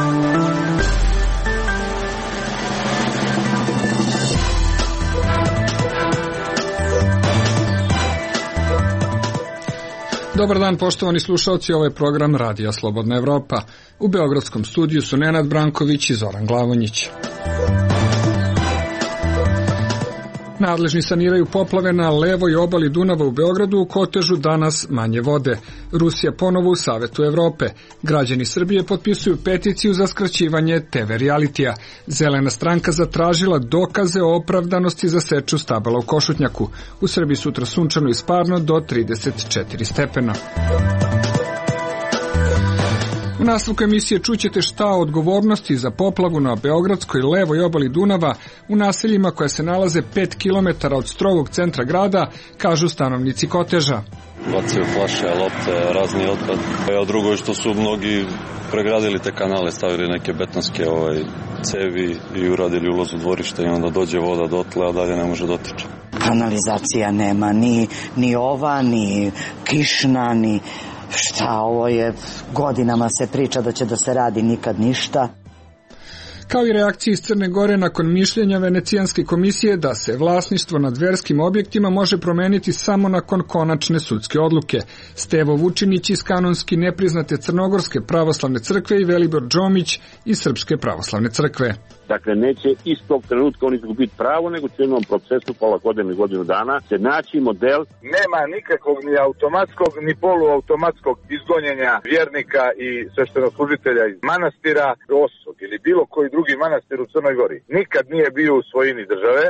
Dobar dan, poštovani slušalci, ovo je program Radija Slobodna Evropa. U beogradskom studiju su Nenad Branković i Zoran Glavonjić. Nadležni saniraju poplave na levoj obali Dunava u Beogradu, u Kotežu danas manje vode. Rusija ponovo u Savetu Evrope. Građani Srbije potpisuju peticiju za skraćivanje TV realitija. Zelena stranka zatražila dokaze o opravdanosti za seču stabala u Košutnjaku. U Srbiji sutra sunčano i sparno do 34 stepena. U nastavku emisije čućete šta o odgovornosti za poplavu na beogradskoj levoj obali Dunava u naseljima koja se nalaze 5 km od strogog centra grada, kažu stanovnici Koteža. Bacaju flaše, lopte, razni otpad. A drugo je što su mnogi pregradili te kanale, stavili neke betonske cevi i uradili ulaz u dvorište i onda dođe voda dotle, a dalje ne može dotiče. Kanalizacija nema, ni ova, ni kišna, ni... Šta, ovo je, godinama se priča da će da se radi, nikad ništa. Kao i reakcije iz Crne Gore nakon mišljenja Venecijanske komisije da se vlasništvo nad verskim objektima može promeniti samo nakon konačne sudske odluke. Stevo Vučinić iz kanonski nepriznate Crnogorske pravoslavne crkve i Velibor Džomić iz Srpske pravoslavne crkve. Dakle, neće istog trenutka oni izgubiti pravo, nego će u jednom procesu pola godine i godinu dana se naći model. Nema nikakvog ni automatskog ni poluautomatskog izgonjenja vjernika i sveštenoslужitelja iz manastira. Osog ili bilo koji drugi manastir u Crnoj Gori nikad nije bio u svojini države.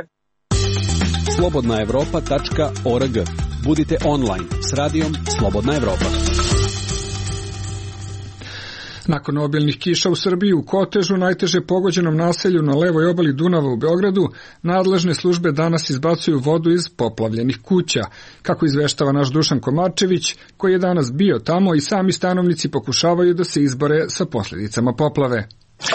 slobodnaevropa.org. Budite online s radijom Slobodna Evropa. Nakon obilnih kiša u Srbiji, u Kotežu, najteže pogođenom naselju na levoj obali Dunava u Beogradu, nadležne službe danas izbacuju vodu iz poplavljenih kuća. Kako izveštava naš Dušan Komarčević, koji je danas bio tamo, i sami stanovnici pokušavaju da se izbore sa posljedicama poplave.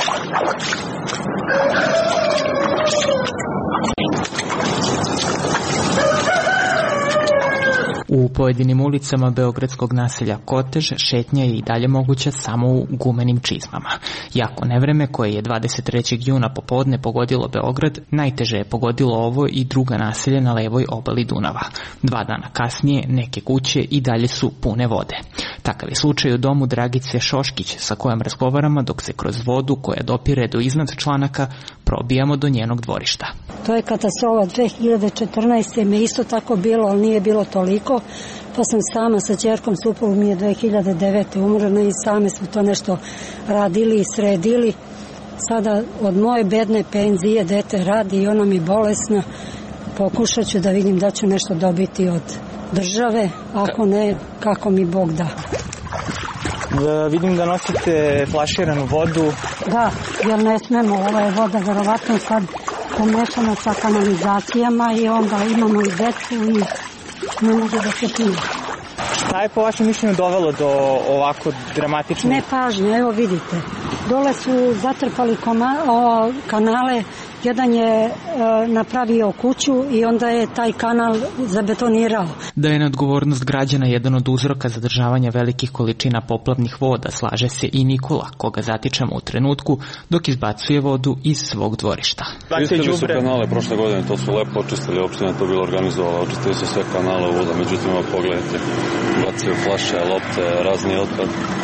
U pojedinim ulicama beogradskog naselja Kotež šetnja je i dalje moguća samo u gumenim čizmama. Jako nevreme koje je 23. juna popodne pogodilo Beograd, najteže je pogodilo ovo i druga naselja na levoj obali Dunava. 2 dana kasnije neke kuće i dalje su pune vode. Takav je slučaj u domu Dragice Šoškić, sa kojom razgovaramo dok se kroz vodu koja dopire do iznad članaka probijamo do njenog dvorišta. To je katastrofa. 2014. mi je isto tako bilo, ali nije bilo toliko. Pa sam sama sa ćerkom, suprug mi je 2009. umrla i same smo to nešto radili i sredili. Sada od moje bedne penzije dete radi i ona mi bolesna. Pokušat ću da vidim da ću nešto dobiti od države, ako ne, kako mi Bog da. Vidim da nosite flaširanu vodu. Da, jer ne smemo, ova je voda verovatno sad pomešana sa kanalizacijama i onda imamo i decu i ne može da se pije. Šta je po vašem mišljenju dovelo do ovako dramatične? Nepažnje, evo vidite. Dole su zatrpali kanale, jedan je napravio kuću i onda je taj kanal zabetonirao. Da je neodgovornost građana jedan od uzroka zadržavanja velikih količina poplavnih voda, slaže se i Nikola, koga zatičemo u trenutku dok izbacuje vodu iz svog dvorišta. Čistili su kanale prošle godine, to su lepo očistili, opština to bilo organizovala, očistili su sve kanale u voda, međutim, pogledajte, bacaju flaše, lopte, razni otpad.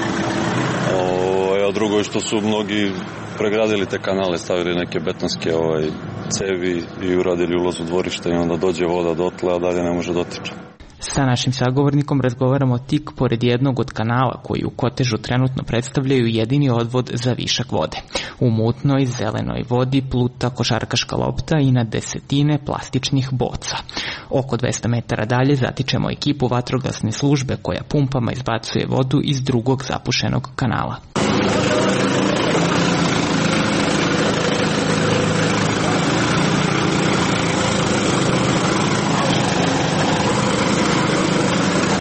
A drugo je što su mnogi pregradili te kanale, stavili neke betonske cevi i uradili ulaz u dvorište i onda dođe voda dotle, a dalje ne može dotiče. Sa našim sagovornikom razgovaramo tik pored jednog od kanala koji u Kotežu trenutno predstavljaju jedini odvod za višak vode. U mutnoj, zelenoj vodi pluta košarkaška lopta i na desetine plastičnih boca. Oko 200 metara dalje zatičemo ekipu vatrogasne službe koja pumpama izbacuje vodu iz drugog zapušenog kanala.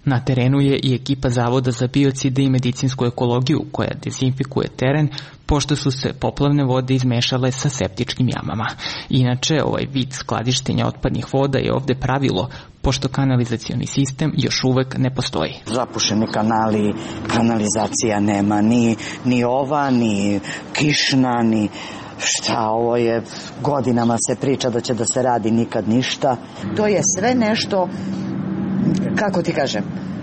Na terenu je i ekipa Zavoda za biocide i medicinsku ekologiju koja dezinfikuje teren pošto su se poplavne vode izmešale sa septičkim jamama. Inače, ovaj vid skladištenja otpadnih voda je ovde pravilo, pošto kanalizacioni sistem još uvek ne postoji. Zapušeni kanali, kanalizacija nema, ni ova, ni kišna, ni šta, ovo je, godinama se priča da će da se radi, nikad ništa. To je sve nešto, kako ti kažem,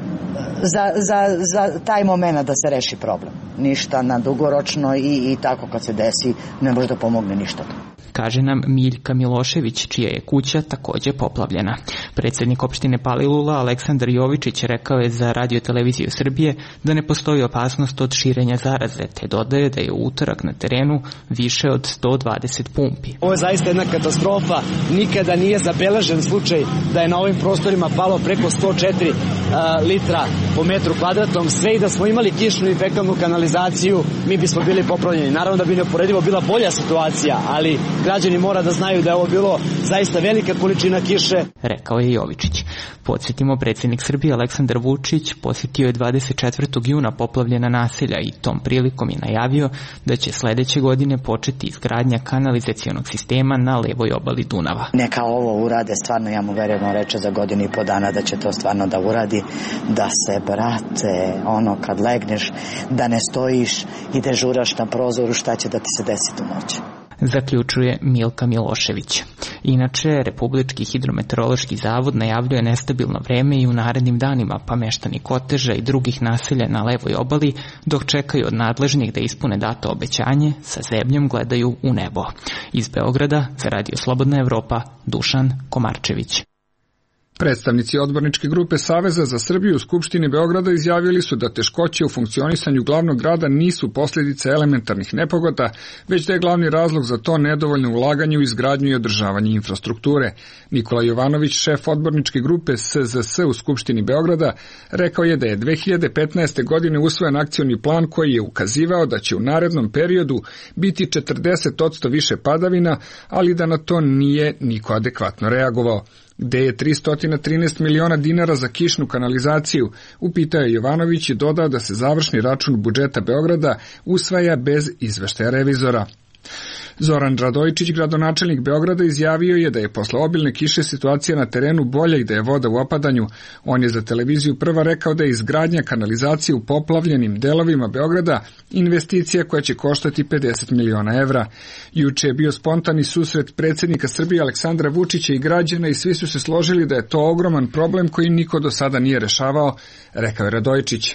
za taj moment da se reši problem. Ništa na dugoročno i tako kad se desi ne može da pomogne ništa to. Kaže nam Miljka Milošević, čija je kuća takođe poplavljena. Predsednik opštine Palilula Aleksandar Jovičić rekao je za Radio televiziju Srbije da ne postoji opasnost od širenja zaraze, te dodaje da je u utorak na terenu više od 120 pumpi. Ovo je zaista jedna katastrofa. Nikada nije zabeležen slučaj da je na ovim prostorima palo preko 104 litra po metru kvadratnom. Sve i da smo imali kišnu i fekalnu kanalizaciju, mi bismo bili popravljeni. Naravno da bi neuporedivo bila bolja situacija, ali građani mora da znaju da je ovo bilo zaista velika količina kiše. Rekao je Jovičić. Podsjetimo, predsjednik Srbije Aleksandar Vučić posjetio je 24. juna poplavljena naselja i tom prilikom je najavio da će sledeće godine početi izgradnja kanalizacionog sistema na levoj obali Dunava. Neka ovo urade, stvarno ja mu verujem, reče za godinu i po dana da će to stvarno da uradi, da se, brate, ono kad legneš, da ne stojiš i dežuraš na prozoru šta će da ti se desiti u noći. Zaključuje Milka Milošević. Inače, Republički hidrometeorološki zavod najavljuje nestabilno vreme i u narednim danima, pa meštani Koteža i drugih naselja na levoj obali, dok čekaju od nadležnih da ispune dato obećanje, sa zebnjom gledaju u nebo. Iz Beograda, za Radio Slobodna Evropa, Dušan Komarčević. Predstavnici odborničke grupe Saveza za Srbiju u Skupštini Beograda izjavili su da teškoće u funkcionisanju glavnog grada nisu posljedice elementarnih nepogoda, već da je glavni razlog za to nedovoljno ulaganje u izgradnju i održavanje infrastrukture. Nikola Jovanović, šef odborničke grupe SZS u Skupštini Beograda, rekao je da je 2015. godine usvojen akcioni plan koji je ukazivao da će u narednom periodu biti 40% više padavina, ali da na to nije niko adekvatno reagovao. Gde je 313 miliona dinara za kišnu kanalizaciju, upitao je Jovanović i dodao da se završni račun budžeta Beograda usvaja bez izveštaja revizora. Zoran Radojčić, gradonačelnik Beograda, izjavio je da je posle obilne kiše situacija na terenu bolja i da je voda u opadanju. On je za televiziju Prva rekao da je izgradnja kanalizacije u poplavljenim delovima Beograda investicija koja će koštati 50 miliona evra. Juče je bio spontani susret predsjednika Srbije Aleksandra Vučića i građana i svi su se složili da je to ogroman problem koji niko do sada nije rešavao, rekao je Radojčić.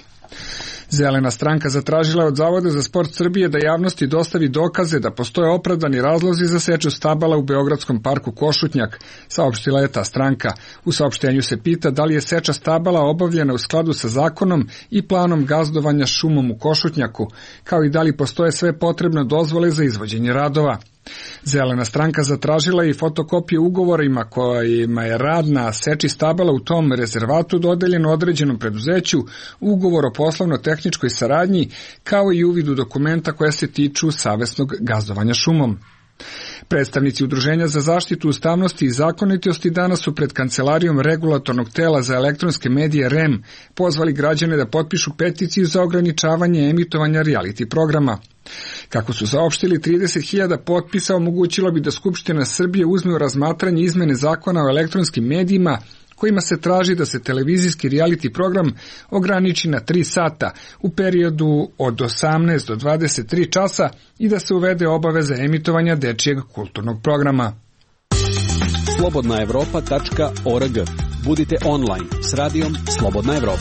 Zelena stranka zatražila je od Zavoda za sport Srbije da javnosti dostavi dokaze da postoje opravdani razlozi za seču stabala u Beogradskom parku Košutnjak, saopštila je ta stranka. U saopštenju se pita da li je seča stabala obavljena u skladu sa zakonom i planom gazdovanja šumom u Košutnjaku, kao i da li postoje sve potrebne dozvole za izvođenje radova. Zelena stranka zatražila i fotokopije ugovorima kojima je rad na seči stabala u tom rezervatu dodeljen određenom preduzeću, ugovor o poslovno-tehničkoj saradnji, kao i uvid u dokumenta koja se tiču savesnog gazdovanja šumom. Predstavnici Udruženja za zaštitu ustavnosti i zakonitosti danas su pred Kancelarijom regulatornog tela za elektronske medije REM pozvali građane da potpišu peticiju za ograničavanje emitovanja reality programa. Kako su saopštili, 30.000 potpisa omogućilo bi da Skupština Srbije uzme u razmatranje izmene zakona o elektronskim medijima kojima se traži da se televizijski reality program ograniči na 3 sata u periodu od 18 do 23 časa i da se uvede obaveza emitovanja dečijeg kulturnog programa. slobodnaevropa.org. Budite online s radijom Slobodna Evropa.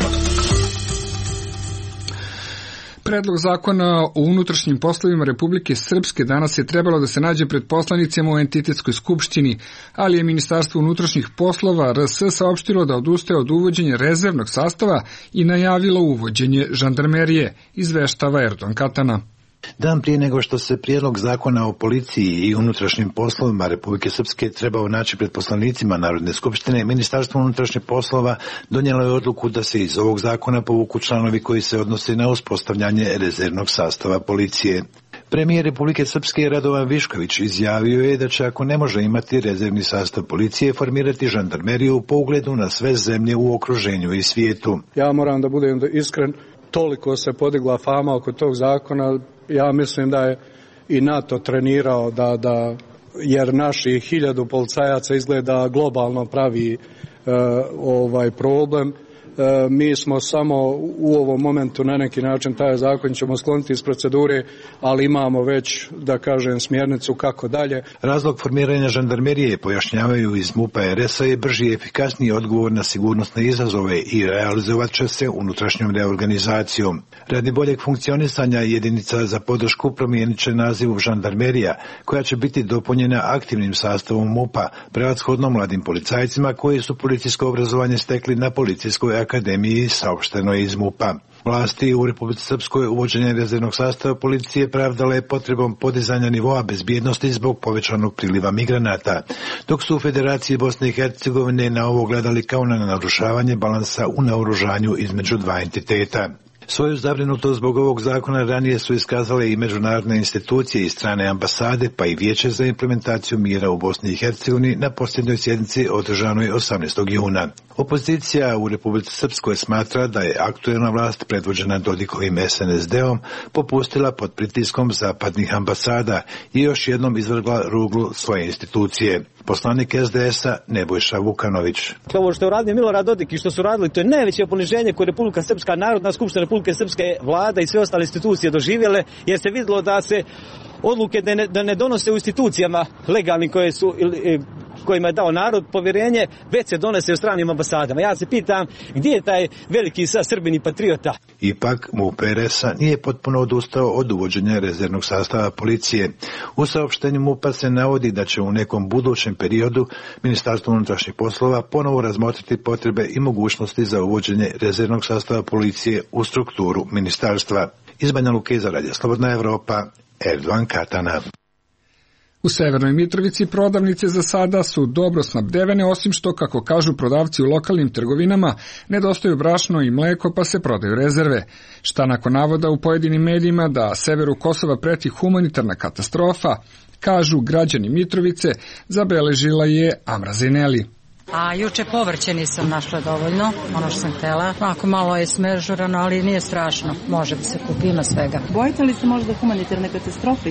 Predlog zakona o unutrašnjim poslovima Republike Srpske danas je trebalo da se nađe pred poslanicima u entitetskoj skupštini, ali je Ministarstvo unutrašnjih poslova RS saopštilo da odustaje od uvođenja rezervnog sastava i najavilo uvođenje žandarmerije, izveštava Erdogan Katana. Dan prije nego što se prijedlog zakona o policiji i unutrašnjim poslovima Republike Srpske trebao naći pred poslanicima Narodne skupštine, Ministarstvo unutrašnjih poslova donijelo je odluku da se iz ovog zakona povuku članovi koji se odnose na uspostavljanje rezervnog sastava policije. Premijer Republike Srpske Radovan Višković izjavio je da će, ako ne može imati rezervni sastav policije, formirati žandarmeriju po ugledu na sve zemlje u okruženju i svijetu. Ja moram da budem iskren, toliko se podigla fama oko tog zakona, ja mislim da je i NATO trenirao jer naših 1000 policajaca izgleda globalno pravi problem. Mi smo samo u ovom momentu na neki način taj zakon ćemo skloniti iz procedure, ali imamo već, da kažem, smjernicu kako dalje. Razlog formiranja žandarmerije, pojašnjavaju iz MUP-a RS-a, je brži i efikasniji odgovor na sigurnosne izazove i realizovat će se unutrašnjom reorganizacijom. Radi boljeg funkcionisanja jedinica za podršku promijenit će naziv žandarmerija, koja će biti dopunjena aktivnim sastavom MUP-a, prevashodno mladim policajcima koji su policijsko obrazovanje stekli na Policijskoj akademiji, saopšteno je iz MUP-a. Vlasti u Republici Srpskoj uvođenje rezervnog sastava policije pravdale potrebom podizanja nivoa bezbjednosti zbog povećanog priliva migranata, dok su u Federaciji Bosne i Hercegovine na ovo gledali kao na narušavanje balansa u naoružanju između dva entiteta. Svoju zabrinutost zbog ovog zakona ranije su iskazale i međunarodne institucije i strane ambasade, pa i Vijeće za implementaciju mira u Bosni i Hercegovini na posljednjoj sjednici održanoj 18. juna. Opozicija u Republici Srpskoj smatra da je aktuelna vlast predvođena Dodikovim SNSD-om popustila pod pritiskom zapadnih ambasada i još jednom izvrgla ruglu svoje institucije. Poslanik SDS-a Nebojša Vukanović. Ovo što je uradio Milorad Dodik i što su radili, to je najveće poniženje koje Republika Srpska, Narodna skupština Republike Srpske, vlada i sve ostale institucije doživjele, jer se vidjelo da se odluke da ne donose u institucijama legalnim kojima je dao narod povjerenje, već se donose u stranim ambasadama. Ja se pitam, gdje je taj veliki Srbin i patriota? Ipak, MUP RS-a nije potpuno odustao od uvođenja rezervnog sastava policije. U saopštenju MUP-a se navodi da će u nekom budućem periodu Ministarstvo unutrašnjih poslova ponovo razmotriti potrebe i mogućnosti za uvođenje rezervnog sastava policije u strukturu ministarstva. Iz Banja Luke za Radio Slobodna Evropa, Erdogan Katana. U Severnoj Mitrovici prodavnice za sada su dobro snabdevene, osim što, kako kažu prodavci u lokalnim trgovinama, nedostaju brašno i mleko, pa se prodaju rezerve. Šta nakon navoda u pojedinim medijima da severu Kosova preti humanitarna katastrofa, kažu građani Mitrovice, zabeležila je Amra Zineli. A juče povrće nisam našla dovoljno, ono što sam htjela. Ako malo je smežurano, ali nije strašno. Može da se kupi, ima svega. Bojite li se možda humanitarne katastrofe?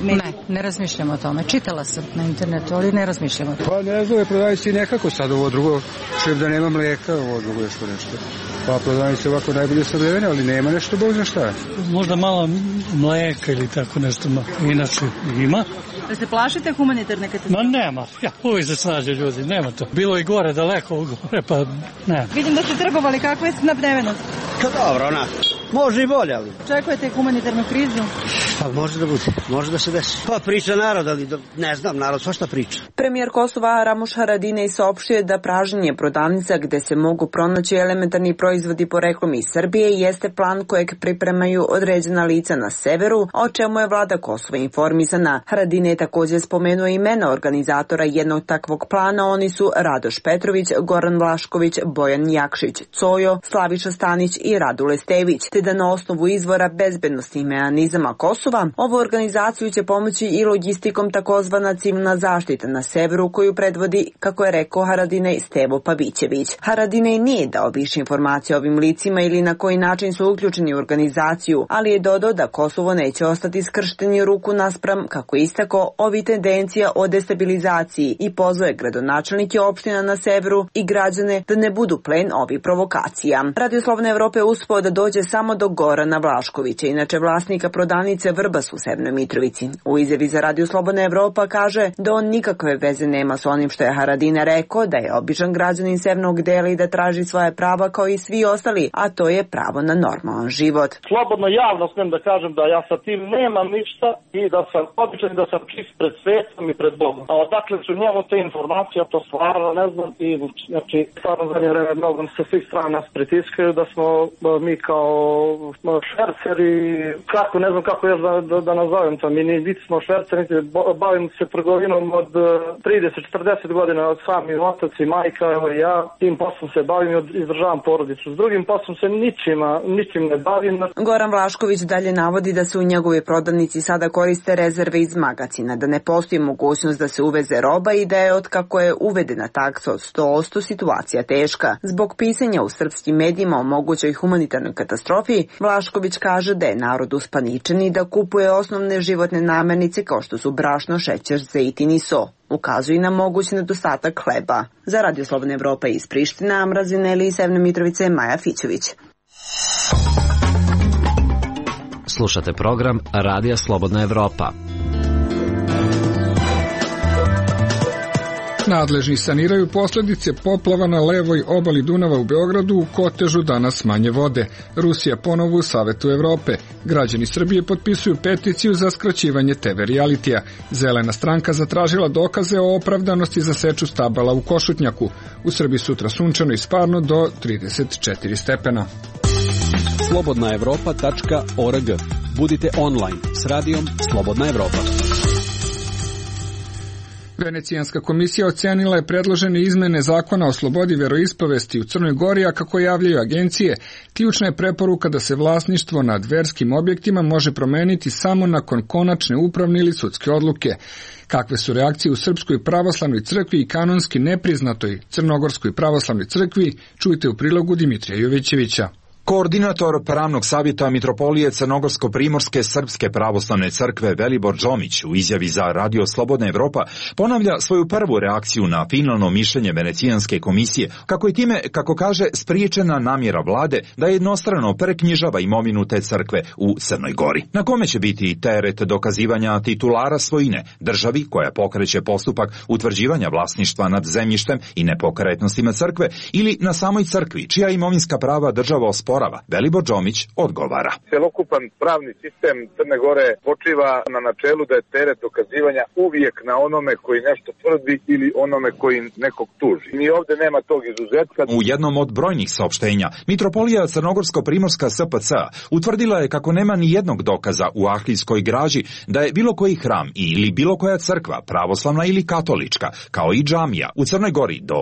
Ne razmišljam o tome. Čitala sam na internetu, ali ne razmišljam o tome. Pa ne znam, prodaju se nekako sad ovo drugo. Šef da nema mlijeka, ovo drugo je što nešto. Pa prodaju se ovako najbolje snabdevene, ali nema nešto, Bog zna šta. Možda malo mlijeka ili tako nešto, inače ima. Da se plašite humanitarne katastrofe? Ma nema, uvijek se snađe ljudi, nema to. Bilo i gore, daleko gore, pa ne. Vidim da ste trgovali, kakva je snabdevenost? Dobro, može i bolje, ali. Očekujete humanitarnu krizu? Pa može da bude, može da se desi. Pa priča narod, ali ne znam, narod svašta priča. Premijer Kosova Ramuš Haradinaj saopštio da pražnjenje prodavnica gde se mogu pronaći elementarni proizvodi poreklom iz Srbije jeste plan kojeg pripremaju određena lica na severu, o čemu je vlada Kosova informisana. Haradinaj je također spomenuo imena organizatora jednog takvog plana, oni su Radoš Petrović, Goran Vlašković, Bojan Jakšić, Cojo, Slaviša Stanić i Radule Stević, te da na osnovu izvora bezbednosnih mehanizama Kosova ovu organizaciju će pomoći i logistikom takozvana civilna zaštita na severu koju predvodi, kako je rekao Haradinaj, Stevo Pavićević. Haradinaj nije dao više informacije o ovim licima ili na koji način su uključeni u organizaciju, ali je dodao da Kosovo neće ostati skršteni ruku naspram, kako istako, ovi tendencija o destabilizaciji i pozove gradonačelnike opština na severu i građane da ne budu plen ovih provokacija. Radio Slobodna Evropa je uspeo da dođe samo do Gorana Vlaškovića, inače vlasnika prodavnice Vrbas u Severnoj Mitrovici. U izjavi za Radio Slobodna Evropa kaže da on nikakve veze nema s onim što je Haradinaj rekao, da je običan građanin severnog dela i da traži svoje prava kao i svi ostali, a to je pravo na normalan život. Slobodno javno smijem da kažem da ja sa tim nemam ništa i da sam običan i da sam čist pred svetom i pred Bogom. A odakle su njemu te informacije, to stvarno ne znam i znači stvarno zadnje vreme mnogo sa svih strana nas pritiskaju da smo mi kao šverceri, kako ne znam kako još da nazovem to. Mi niti smo šverceri, niti bavim se trgovinom od 30-40 godina, od sami otac i majka, evo i ja. Tim poslom se bavim i izdržavam porodicu. S drugim poslom se ničim ne bavim. Goran Vlašković dalje navodi da se u njegovoj prodavnici sada koriste rezerve iz magacina, da ne postoji mogućnost da se uveze roba i da je od kako je uvedena taksa od 100% situacija teška. Zbog pisanja u srpskim medijima o mogućoj humanitarnoj katastrofi, Vlašković kaže da je narod uspaničen i da kupuje osnovne životne namirnice kao što su brašno, šećer, zejtin i so. Ukazuje na mogući nedostatak hleba. Za Radio Slobodna Evropa iz Priština, Mrazineli i Sevne Mitrovice, Maja Fićević. Slušate program Radija Slobodna Evropa. Nadležni saniraju posljedice poplava na levoj obali Dunava u Beogradu, u Kotežu danas manje vode. Rusija ponovo u Savetu Evrope. Građani Srbije potpisuju peticiju za skraćivanje TV realitija. Zelena stranka zatražila dokaze o opravdanosti za seču stabala u Košutnjaku. U Srbiji sutra sunčano i sparno do 34 stepena. slobodnaevropa.org. Budite online s radijom Slobodna Evropa. Venecijanska komisija ocenila je predložene izmene zakona o slobodi veroispovesti u Crnoj Gori, a kako javljaju agencije, ključna je preporuka da se vlasništvo nad verskim objektima može promeniti samo nakon konačne upravne ili sudske odluke. Kakve su reakcije u Srpskoj pravoslavnoj crkvi i kanonski nepriznatoj Crnogorskoj pravoslavnoj crkvi, čujte u prilogu Dimitrija Jovićevića. Koordinator pravnog savjeta Mitropolije Crnogorsko-primorske Srpske pravoslavne crkve Velibor Džomić u izjavi za Radio Slobodna Evropa ponavlja svoju prvu reakciju na finalno mišljenje Venecijanske komisije, kako je time, kako kaže, spriječena namjera vlade da jednostrano preknjižava imovinu te crkve u Crnoj Gori. Na kome će biti teret dokazivanja titulara svojine, državi koja pokreće postupak utvrđivanja vlasništva nad zemljištem i nepokretnostima crkve, ili na samoj crkvi, čija imovinska prava država osporava? Velibor Džomić odgovara. Celokupan pravni sistem Crne Gore počiva na načelu da je teret dokazivanja uvijek na onome koji nešto tvrdi ili onome koji nekog tuži. Ni ovde nema tog izuzetka. U jednom od brojnih saopštenja, Mitropolija Crnogorsko-primorska SPC utvrdila je kako nema ni jednog dokaza u arhivskoj građi da je bilo koji hram ili bilo koja crkva, pravoslavna ili katolička, kao i džamija, u Crnoj Gori do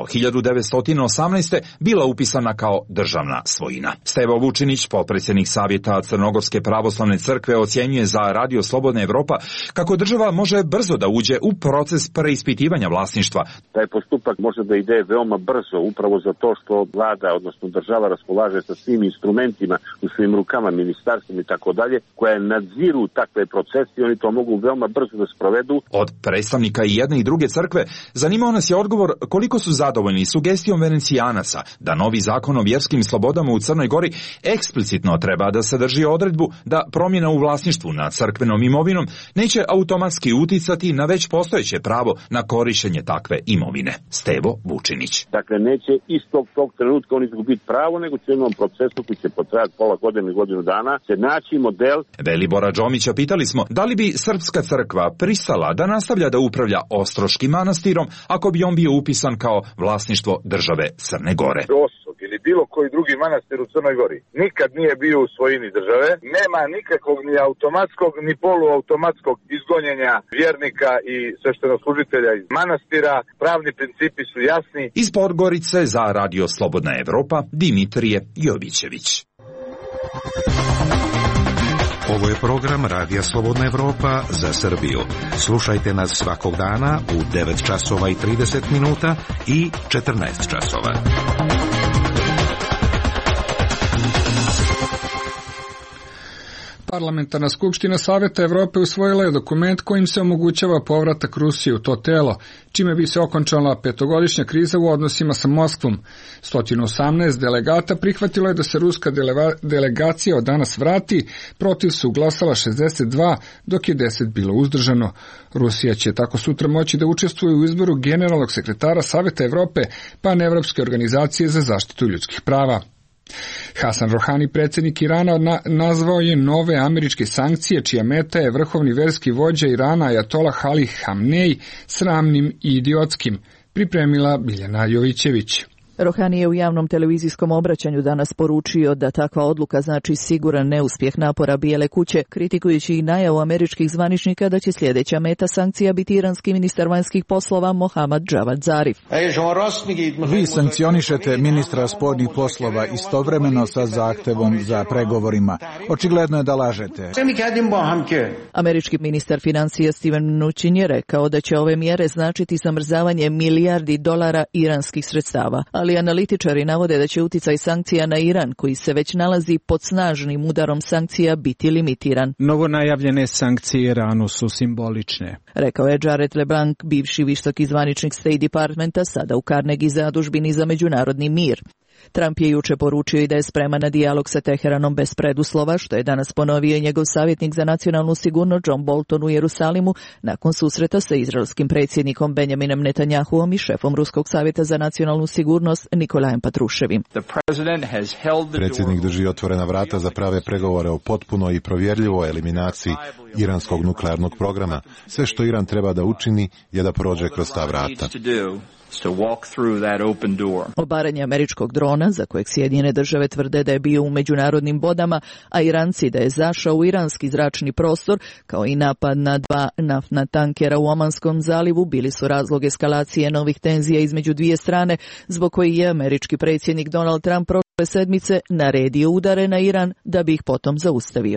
1918. bila upisana kao državna svojina. Stevo Vučinić, potpredsjednik Savjeta Crnogorske pravoslavne crkve, ocjenjuje za Radio Slobodna Evropa kako država može brzo da uđe u proces preispitivanja vlasništva. Taj postupak može da ide veoma brzo, upravo zato što vlada, odnosno država, raspolaže sa svim instrumentima u svojim rukama, ministarstvima i tako dalje, koje nadziru takve procese i oni to mogu veoma brzo da sprovedu. Od predstavnika i jedne i druge crkve zanimao nas je odgovor koliko su zadovoljni sugestijom Venecijanaca da novi zakon o vjerskim slobodama u Crnoj Gori eksplicitno treba da sadrži odredbu da promjena u vlasništvu nad crkvenom imovinom neće automatski uticati na već postojeće pravo na korištenje takve imovine. Stevo Vučinić. Dakle, neće istog tog trenutka oni izgubiti pravo, nego će u jednom procesu koji će potrajati pola godine i godinu dana se naći model. Velibora Džomića pitali smo da li bi Srpska crkva pristala da nastavlja da upravlja Ostroškim manastirom ako bi on bio upisan kao vlasništvo države Crne Gore. Ili bilo koji drugi manastir u Crnoj Gori nikad nije bio u svojini države, nema nikakvog ni automatskog ni poluautomatskog izgonjenja vjernika i sveštenoslужitelja iz manastira, pravni principi su jasni. Iz Podgorice za Radio Slobodna Evropa, Dimitrije Jovićević. Ovo je program Radija Slobodna Evropa za Srbiju. Slušajte nas svakog dana u 9 časova i 30 minuta i 14 časova. Parlamentarna skupština Saveta Evrope usvojila je dokument kojim se omogućava povratak Rusije u to telo, čime bi se okončala petogodišnja kriza u odnosima sa Moskvom. 118 delegata prihvatilo je da se ruska delegacija od danas vrati, protiv su glasala 62, dok je 10 bilo uzdržano. Rusija će tako sutra moći da učestvuje u izboru generalnog sekretara Saveta Evrope, panevropske organizacije za zaštitu ljudskih prava. Hasan Rohani, predsjednik Irana, nazvao je nove američke sankcije, čija meta je vrhovni verski vođa Irana Ajatolah Ali Hamnej, sramnim i idiotskim, pripremila Biljana Jovićević. Rohani je u javnom televizijskom obraćanju danas poručio da takva odluka znači siguran neuspjeh napora Bijele kuće, kritikujući i najavu američkih zvaničnika da će sljedeća meta sankcija biti iranski ministar vanjskih poslova Mohammad Javad Zarif. Vi sankcionišete ministra spoljnih poslova istovremeno sa zahtevom za pregovorima. Očigledno je da lažete. Američki ministar financija Steven Mnuchin je rekao da će ove mjere značiti zamrzavanje milijardi dolara iranskih sredstava, ali analitičari navode da će uticaj sankcija na Iran, koji se već nalazi pod snažnim udarom sankcija, biti limitiran. Novonajavljene sankcije Iranu su simbolične, rekao je Jared LeBlanc, bivši visoki zvaničnik State Departmenta, sada u Carnegie zadužbini za međunarodni mir. Trump je juče poručio i da je spreman na dijalog sa Teheranom bez preduslova, što je danas ponovio i njegov savjetnik za nacionalnu sigurnost John Bolton u Jerusalimu nakon susreta sa izraelskim predsjednikom Benjaminom Netanjahuom i šefom Ruskog savjeta za nacionalnu sigurnost Nikolajem Patruševim. Predsjednik drži otvorena vrata za prave pregovore o potpunoj i provjerljivoj eliminaciji iranskog nuklearnog programa. Sve što Iran treba da učini je da prođe kroz ta vrata. Obaranje američkog drona, za kojeg Sjedinjene države tvrde da je bio u međunarodnim vodama, a Iranci da je zašao u iranski zračni prostor, kao i napad na 2 naftna tankera u Omanskom zalivu, bili su razlog eskalacije novih tenzija između dvije strane, zbog kojih je američki predsjednik Donald Trump prošle sedmice naredio udare na Iran da bi ih potom zaustavio.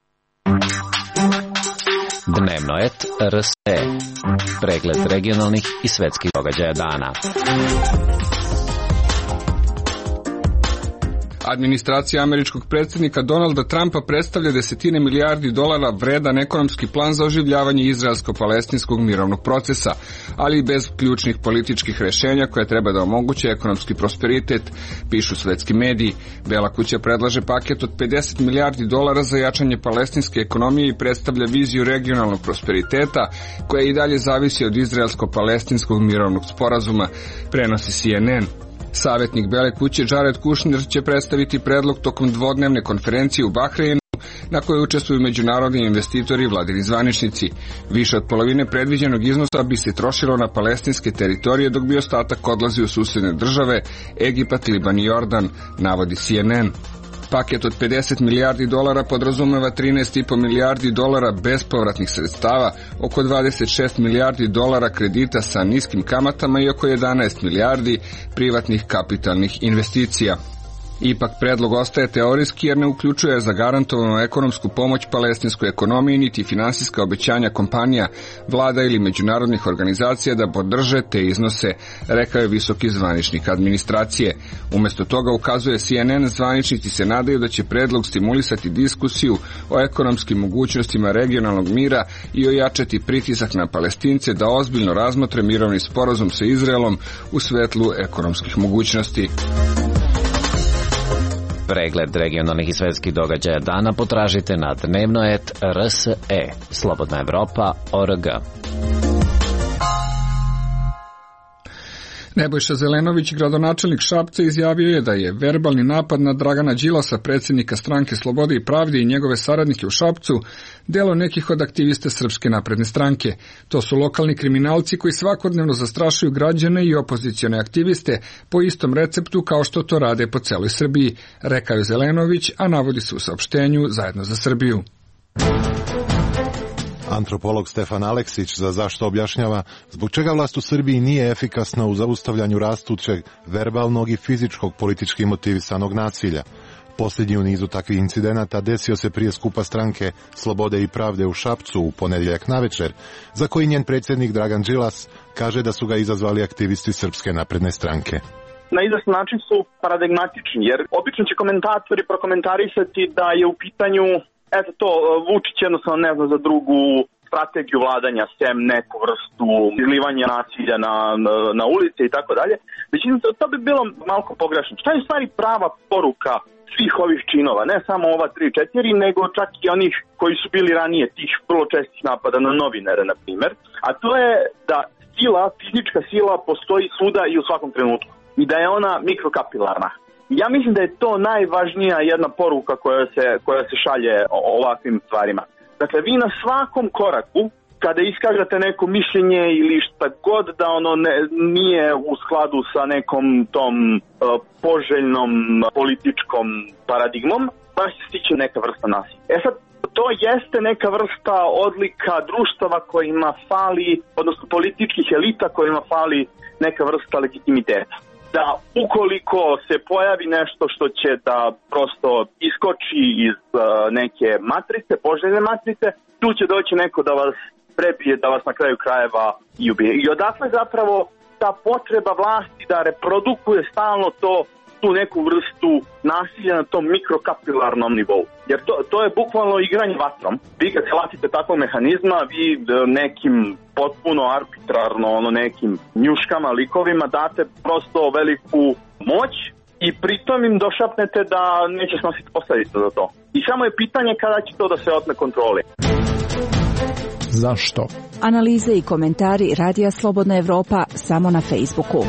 Dnevnoet RSE. Pregled regionalnih i svetskih događaja dana. Administracija američkog predsjednika Donalda Trumpa predstavlja desetine milijardi dolara vredan ekonomski plan za oživljavanje izraelsko-palestinskog mirovnog procesa, ali i bez ključnih političkih rješenja koje treba da omoguće ekonomski prosperitet, pišu svetski mediji. Bela kuća predlaže paket od 50 milijardi dolara za jačanje palestinske ekonomije i predstavlja viziju regionalnog prosperiteta koja i dalje zavisi od izraelsko-palestinskog mirovnog sporazuma, prenosi CNN. Savjetnik Bele kuće Jared Kushner će predstaviti predlog tokom dvodnevne konferencije u Bahreinu, na kojoj učestvuju međunarodni investitori i vladini zvaničnici. Više od polovine predviđenog iznosa bi se trošilo na palestinske teritorije, dok bi ostatak odlazi u susjedne države, Egipat, Liban i Jordan, navodi CNN. Paket od 50 milijardi dolara podrazumeva 13,5 milijardi dolara bespovratnih sredstava, oko 26 milijardi dolara kredita sa niskim kamatama i oko 11 milijardi privatnih kapitalnih investicija. Ipak predlog ostaje teorijski jer ne uključuje zagarantovanu ekonomsku pomoć palestinskoj ekonomiji niti finansijska obećanja kompanija, vlada ili međunarodnih organizacija da podrže te iznose, rekao je visoki zvaničnik administracije. Umjesto toga, ukazuje CNN, zvaničnici se nadaju da će predlog stimulisati diskusiju o ekonomskim mogućnostima regionalnog mira i ojačati pritisak na Palestince da ozbiljno razmotre mirovni sporazum sa Izraelom u svetlu ekonomskih mogućnosti. Pregled regionalnih i svetskih događaja dana potražite na dnevnoet RSE, Slobodna Evropa.org. Nebojša Zelenović, gradonačelnik Šapca, izjavio je da je verbalni napad na Dragana Đilasa, predsjednika stranke Slobode i pravde, i njegove saradnike u Šapcu delo nekih od aktivista Srpske napredne stranke. To su lokalni kriminalci koji svakodnevno zastrašuju građane i opozicione aktiviste po istom receptu kao što to rade po celoj Srbiji, rekao je Zelenović, a navodi se u saopštenju Zajedno za Srbiju. Antropolog Stefan Aleksić za Zašto objašnjava zbog čega vlast u Srbiji nije efikasna u zaustavljanju rastućeg verbalnog i fizičkog politički motivisanog nasilja. Posljednji u nizu takvih incidenata desio se prije skupa stranke Slobode i pravde u Šapcu u ponedjeljak navečer, za koji njen predsjednik Dragan Đilas kaže da su ga izazvali aktivisti Srpske napredne stranke. Na izvestan način su paradigmatični, jer obično će komentatori prokomentarisati da je u pitanju Vučić jednostavno ne zna za drugu strategiju vladanja, sem neku vrstu izlivanja nasilja na ulice i tako dalje. Međutim, to bi bilo malko pogrešno. Šta je u stvari prava poruka svih ovih činova, ne samo ova 3-4, nego čak i onih koji su bili ranije tih vrlo čestih napada na novinare, na primjer, a to je da sila, fizička sila postoji svuda i u svakom trenutku i da je ona mikrokapilarna. Ja mislim da je to najvažnija jedna poruka koja se šalje o ovakvim stvarima. Dakle, vi na svakom koraku kada iskažete neko mišljenje ili šta god da ono nije u skladu sa nekom tom poželjnom političkom paradigmom, baš se stiče neka vrsta nasilja. Sad, to jeste neka vrsta odlika društava kojima fali, odnosno političkih elita kojima fali neka vrsta legitimiteta. Da ukoliko se pojavi nešto što će da prosto iskoči iz neke matrice, poželjne matrice, tu će doći neko da vas prebije, da vas na kraju krajeva i ubije. I odatle zapravo ta potreba vlasti da reprodukuje stalno tu neku vrstu nasilja na tom mikrokapilarnom nivou. Jer to je bukvalno igranje vatrom. Vi kad se hvatite takvog mehanizma, vi nekim potpuno arbitrarno, nekim njuškama, likovima date prosto veliku moć i pritom im došapnete da neće snositi posledice za to. I samo je pitanje kada će to da se otme kontrole. Zašto? Analize i komentari Radija Slobodna Evropa samo na Facebooku.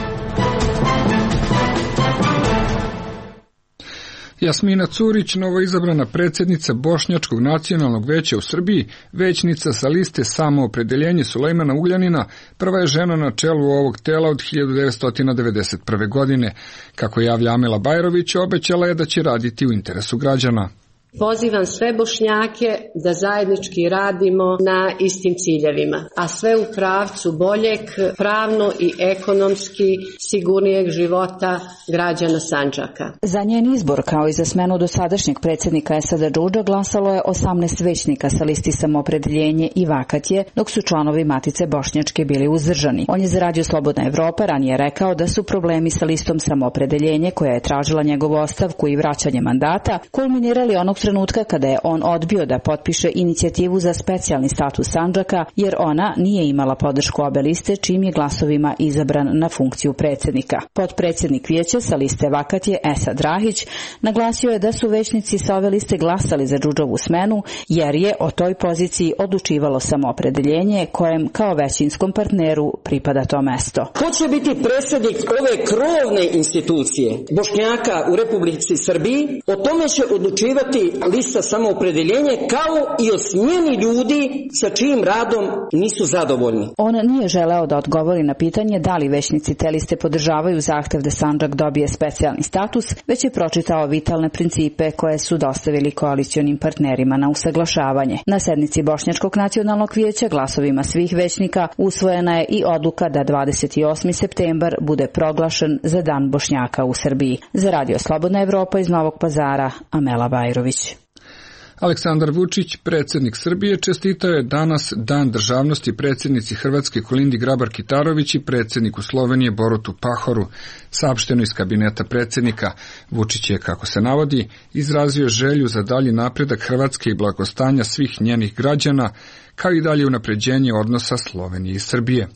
Jasmina Curić, novoizabrana predsjednica Bošnjačkog nacionalnog veća u Srbiji, većnica sa liste Samoopredeljenje Sulejmana Ugljanina, prva je žena na čelu ovog tela od 1991. godine. Kako javlja Amela Bajrović, obećala je da će raditi u interesu građana. Pozivam sve Bošnjake da zajednički radimo na istim ciljevima, a sve u pravcu boljeg, pravno i ekonomski sigurnijeg života građana Sandžaka. Za njen izbor, kao i za smenu dosadašnjeg predsjednika Esada Džudža, glasalo je 18 većnika sa listi Samoopredeljenje i Vakatje, dok su članovi Matice Bošnjačke bili uzdržani. On je za Radio Slobodna Evropa ranije rekao da su problemi sa listom Samoopredeljenje, koja je tražila njegovu ostavku i vraćanje mandata, kulminirali onog trenutka kada je on odbio da potpiše inicijativu za specijalni status Sandžaka, jer ona nije imala podršku obe liste, čim je glasovima izabran na funkciju predsjednika. Potpredsjednik vijeća sa liste Vakatje Esad Rahić naglasio je da su većnici sa ove liste glasali za Džudžovu smenu, jer je o toj poziciji odlučivalo Samoopredeljenje, kojem kao većinskom partneru pripada to mesto. Ko će biti predsjednik ove krovne institucije Bošnjaka u Republici Srbiji, o tome će odlučivati lista Samoopredeljenje, kao i o smjeni ljudi sa čijim radom nisu zadovoljni. On nije želeo da odgovori na pitanje da li većnici te liste podržavaju zahtev da Sandžak dobije specijalni status, već je pročitao vitalne principe koje su dostavili koalicionim partnerima na usaglašavanje. Na sednici Bošnjačkog nacionalnog vijeća glasovima svih većnika usvojena je i odluka da 28. septembar bude proglašen za Dan Bošnjaka u Srbiji. Za Radio Slobodna Evropa iz Novog Pazara, Amela Bajrović. Aleksandar Vučić, predsjednik Srbije, čestitao je danas Dan državnosti predsjednici Hrvatske Kolindi Grabar-Kitarović i predsjedniku Slovenije Borutu Pahoru. Saopšteno iz kabineta predsjednika, Vučić je, kako se navodi, izrazio želju za dalji napredak Hrvatske i blagostanja svih njenih građana, kao i dalje unapređenje odnosa Slovenije i Srbije.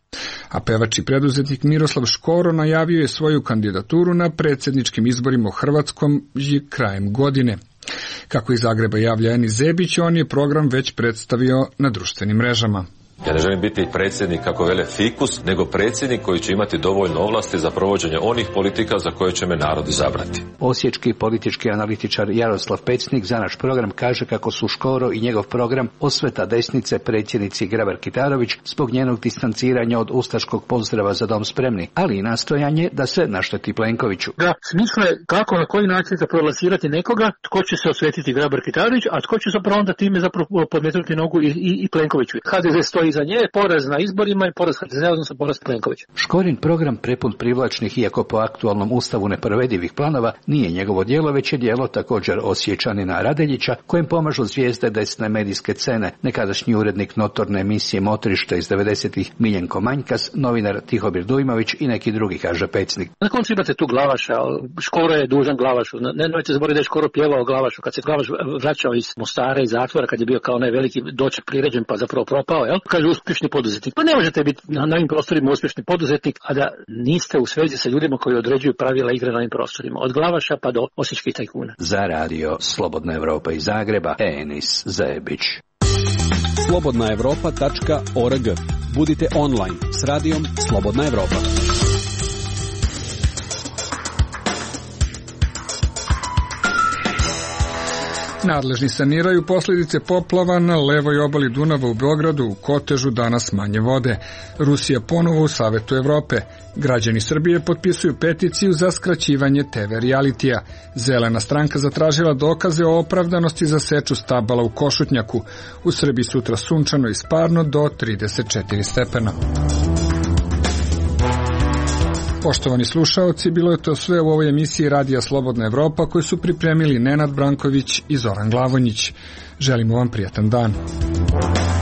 A pevač i preduzetnik Miroslav Škoro najavio je svoju kandidaturu na predsjedničkim izborima u Hrvatskom krajem godine. Kako iz Zagreba javlja Eni Zebić, on je program već predstavio na društvenim mrežama. Ja ne želim biti predsjednik, kako vele fikus, nego predsjednik koji će imati dovoljno ovlasti za provođenje onih politika za koje će me narod izabrati. Osječki politički analitičar Jaroslav Pecnik za naš program kaže kako su Škoro i njegov program osveta desnice predsjednici Grabar-Kitarović zbog njenog distanciranja od ustaškog pozdrava za dom spremni, ali i nastojanje da se našteti Plenkoviću. Da, smisla je kako, na koji način zaprovlasirati nekoga, tko će se osvetiti Grabar-Kitarović, a tko će zapravo onda time zapravo podmetnuti nogu i Plenkoviću. HDZ stoji za nje, poraz na izborima i poraz HDZ, odnosno poraz Plenkovića. Škorin program prepun privlačnih, iako po aktualnom ustavu neprovedivih planova, nije njegovo djelo, već je djelo također Osječanina Radeljića, kojem pomažu zvijezde desne medijske scene, nekadašnji urednik notorne emisije Motrište iz 90-ih Miljenko Manjkas, novinar Tihomir Dujmović i neki drugi, kaže Pecnik. Na koncu imate tu Glavaša, Škoro je dužan Glavašu. Nemojte zaboraviti da je Škoro pjevao Glavašu, kad se Glavaš vraćao iz Mostara, iz zatvora, kad je bio kao onaj veliki doček priređen pa zapravo propao, jel? Kaže uspješni poduzetnik. Pa ne možete biti na ovim prostorima uspješni poduzetnik, a da niste u svezi sa ljudima koji određuju pravila igre na ovim prostorima. Od Glavaša pa do osječkih tajkuna. Za Radio Slobodna Evropa iz Zagreba, Enis Zebić. slobodnaevropa.org. Budite online s radijom Slobodna Evropa. Nadležni saniraju posljedice poplava na levoj obali Dunava u Beogradu, u Kotežu danas manje vode. Rusija ponovo u Savetu Evrope. Građani Srbije potpisuju peticiju za skraćivanje TV realitija. Zelena stranka zatražila dokaze o opravdanosti za seču stabala u Košutnjaku. U Srbiji sutra sunčano i sparno do 34 stepena. Poštovani slušaoci, bilo je to sve u ovoj emisiji Radija Slobodna Evropa koju su pripremili Nenad Branković i Zoran Glavonjić. Želimo vam prijatan dan.